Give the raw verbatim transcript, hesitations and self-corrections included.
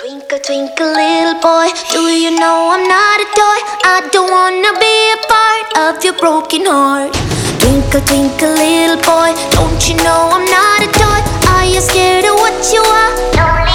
Twinkle, twinkle, little boy, do you know I'm not a toy? I don't wanna be a part of your broken heart. Twinkle, twinkle, little boy, don't you know I'm not a toy? Are you scared of what you are?